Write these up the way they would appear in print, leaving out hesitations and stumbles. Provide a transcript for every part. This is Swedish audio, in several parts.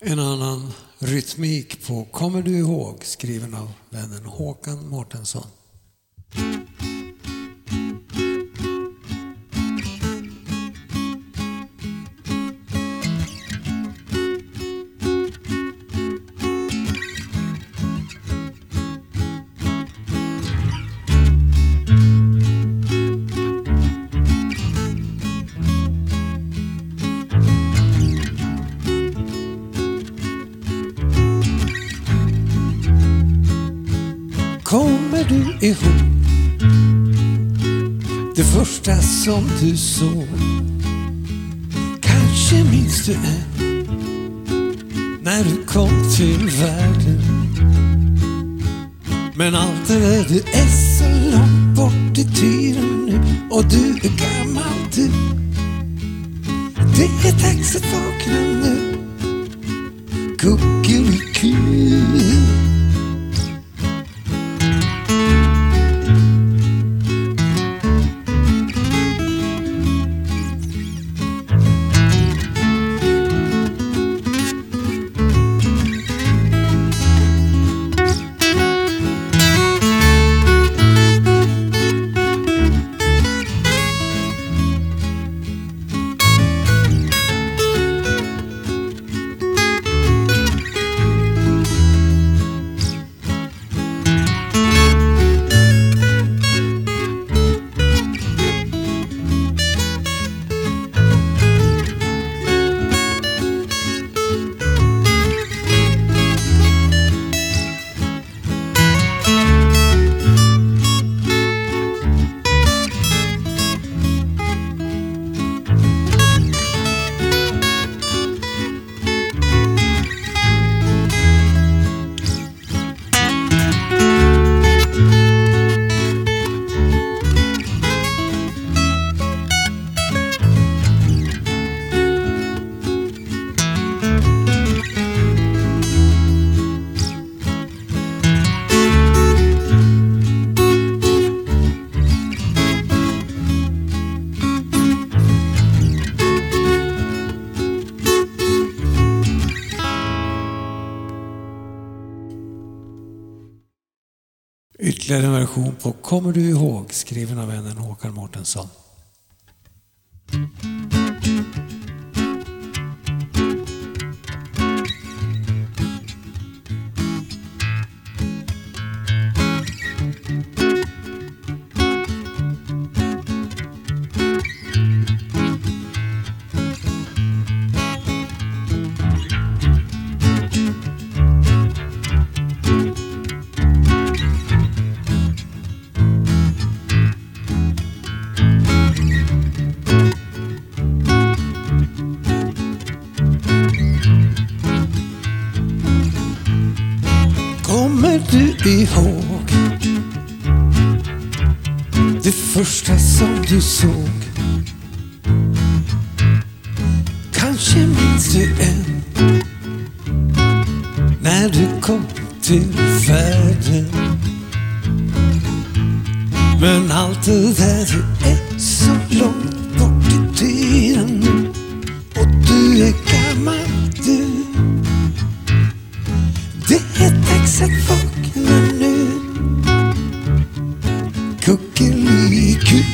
En annan rytmik på Kommer du ihåg, skriven av vännen Håkan Mårtensson. Kommer du ihåg det första som du såg? Kanske minns du än när du kom till världen. Men allt det är så långt bort i tiden nu, och du är gammal du. Det är dags att vakna nu, kuckeliku. Ytterligare en version på Kommer du ihåg, skriven av vännen Håkan Mårtensson. Kommer du ihåg det första som du såg? Kanske minns du än när du kom till världen. Men allt det där är så långt bort i tiden nu, och du är gammal du. Det är dags att vakna nu, kuckeliku.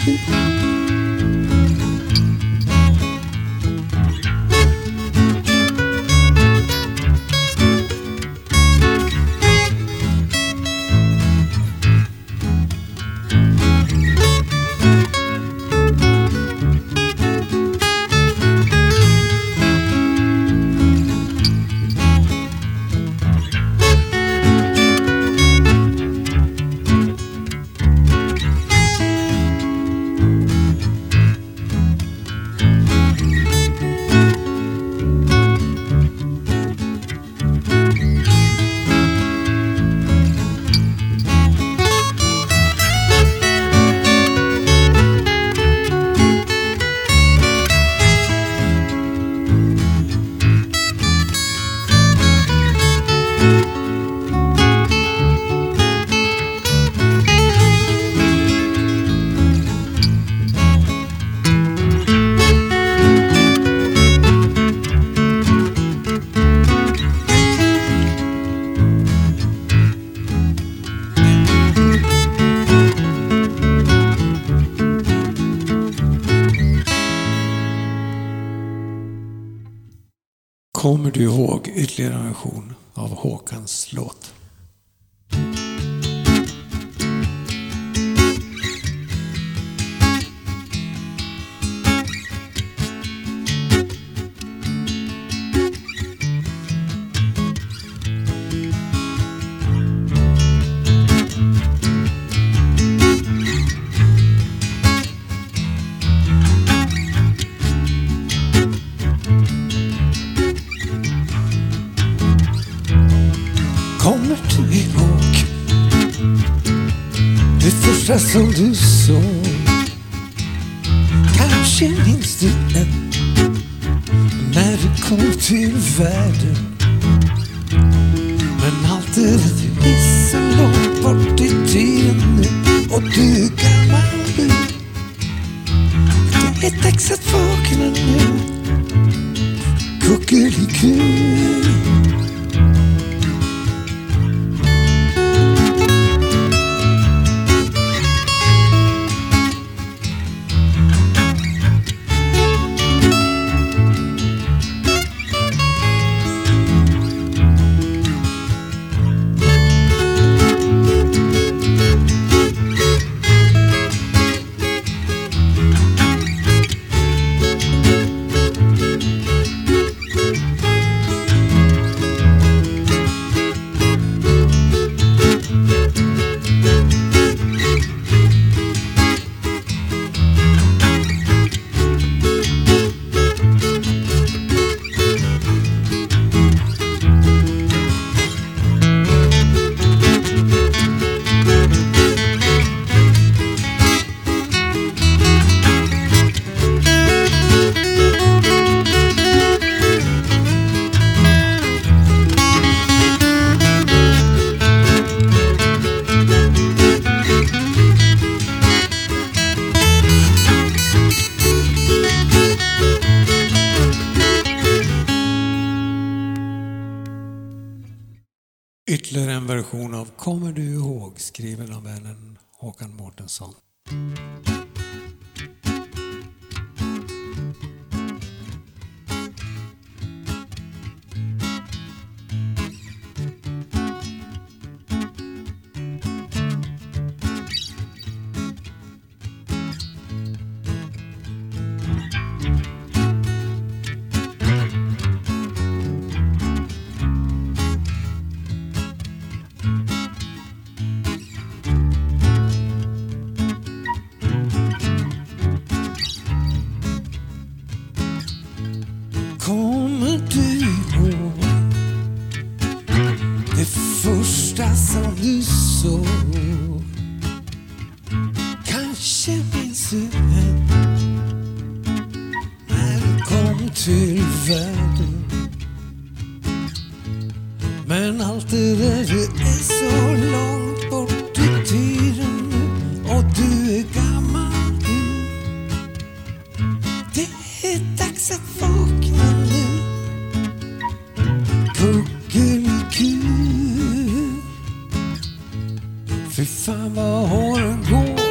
Kommer du ihåg ytterligare en version av Håkans låt? Kommer du ihåg det första som du såg? Kanske minns du än när du kom till världen. Men allt det är så långt bort i tiden nu, och du är gammal nu. Det är dags att vakna nu, kuckeliku. Ytterligare en version av Kommer du ihåg, skriven av vännen Håkan Mårtensson. Kommer du ihåg det första som du såg? Kanske minns du än när du kom till världen. Men allt det där är så långt bort i tiden nu, och du är gammal nu. Det är dags att vakna nu, kuckeliku. Fy fan vad håren går,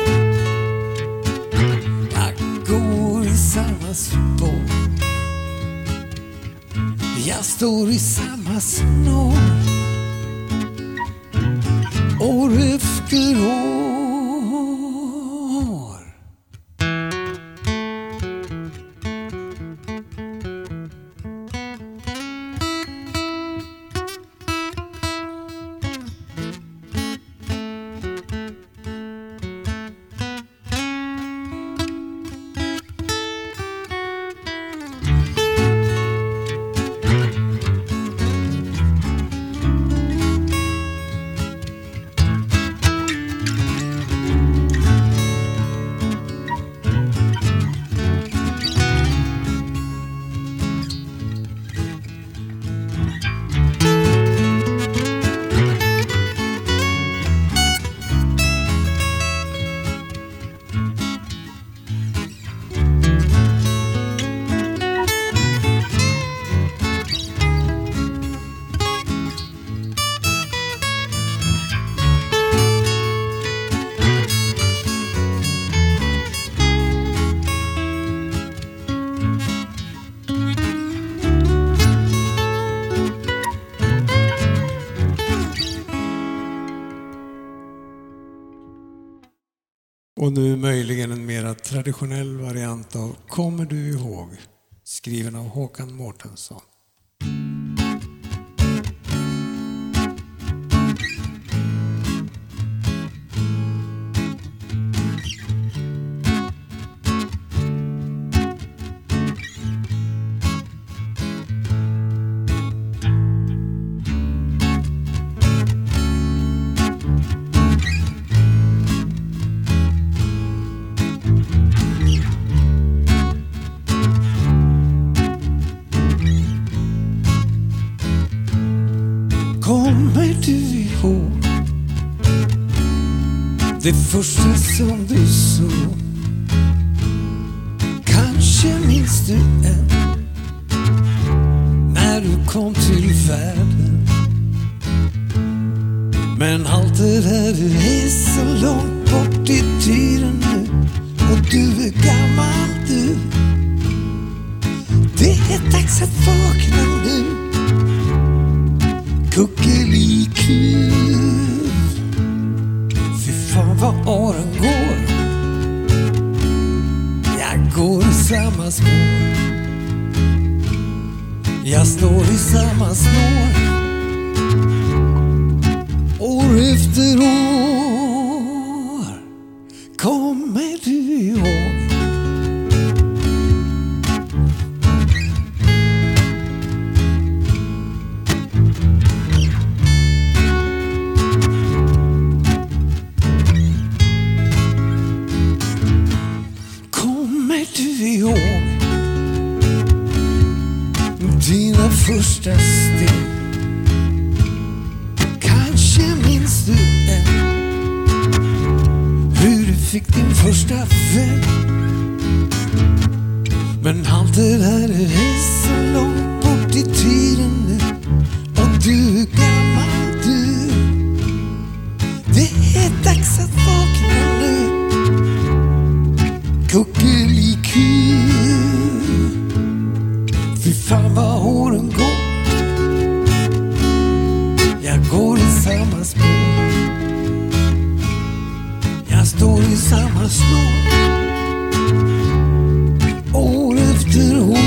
jag går i samma spår. Jag står i samma snår, år efter år. Och nu möjligen en mera traditionell variant av Kommer du ihåg? Skriven av Håkan Mårtensson. Kommer du ihåg det första som du såg? Kanske minns du än när du kom till världen. Men allt det där är så långt bort i tiden nu. Och du är gammal du. Det är dags att vakna nu. Kuckeliku. Fy fan vad åren går. Jag går i samma spår. Jag står i samma snår. År efter år. Kommer du ihåg? Dina första steg. Kanske minns du än hur du fick din första vän. Men allt det där är så långt bort i tiden nu. Och du är gammal du. Det är dags att vakna nu. Kuckeliku. Fy fan vad åren går. Jag går i samma spår. Jag står i samma snår. År efter år.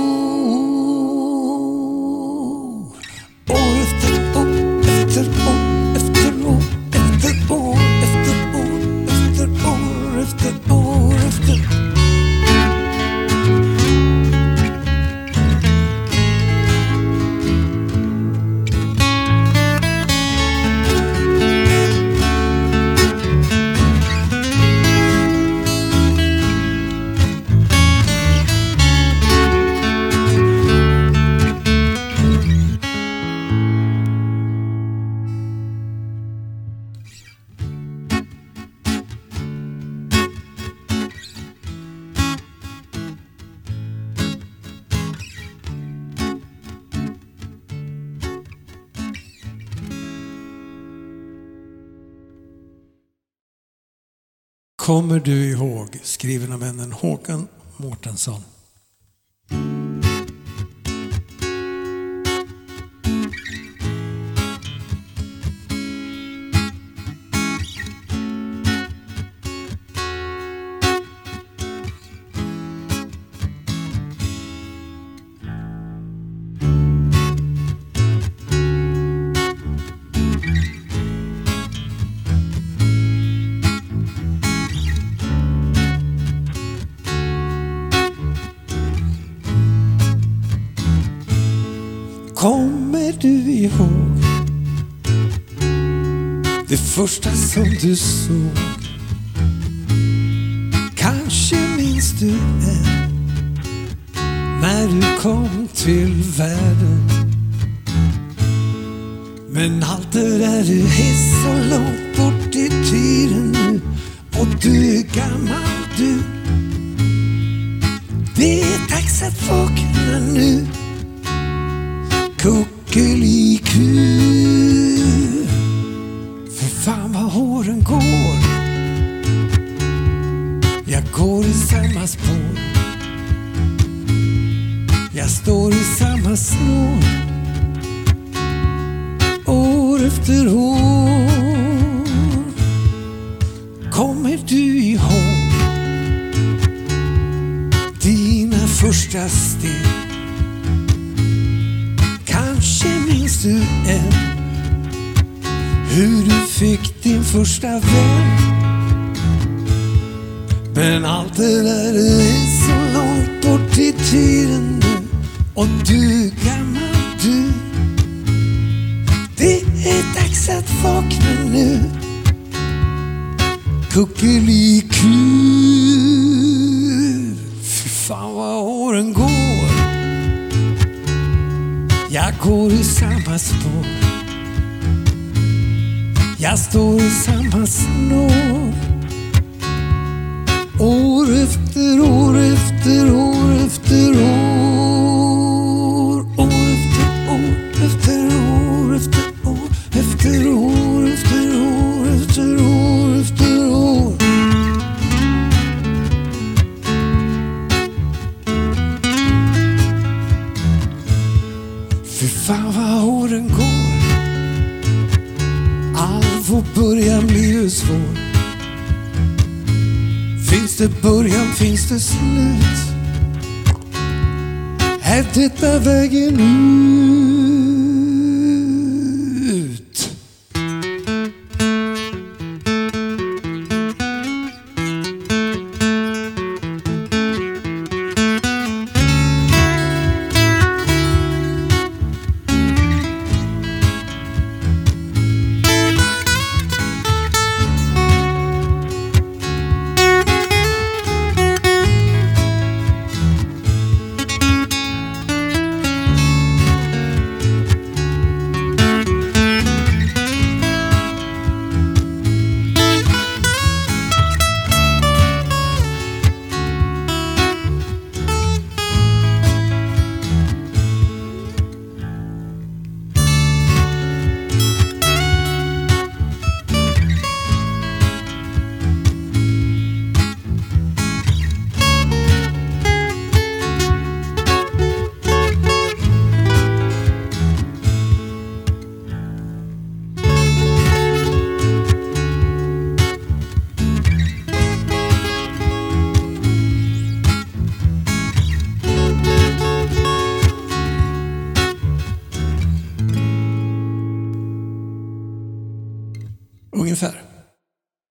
År efter år. Efter år. Efter år. Efter år. Efter år. Efter år. Efter år. Efter år. Kommer du ihåg? Skriven av vännen Håkan Mårtensson. Kommer du ihåg det första som du såg? Kanske minns du än när du kom till världen. Men allt det där är så långt bort i tiden nu. Och du är gammal du. Det är dags att vakna nu. Kuckeliku. För fan vad åren går. Jag går i samma spår. Jag står i samma snår. År efter år. Kommer du ihåg? första steg. Kanske minns du än hur du fick din första vän. Men allt det där är så långt bort i tiden nu. Och du är gammal du. Det är dags att vakna nu. Kuckeliku. Fy fan vad åren går. Jag går i samma spår. Jag står i samma snår. År efter år efter år efter år. År efter år efter år efter år efter år efter år efter år efter år. Fy fan vad åren går. Allt får början blir ju svår. Finns det början, finns det slut? Är detta vägen ut? Ungefär.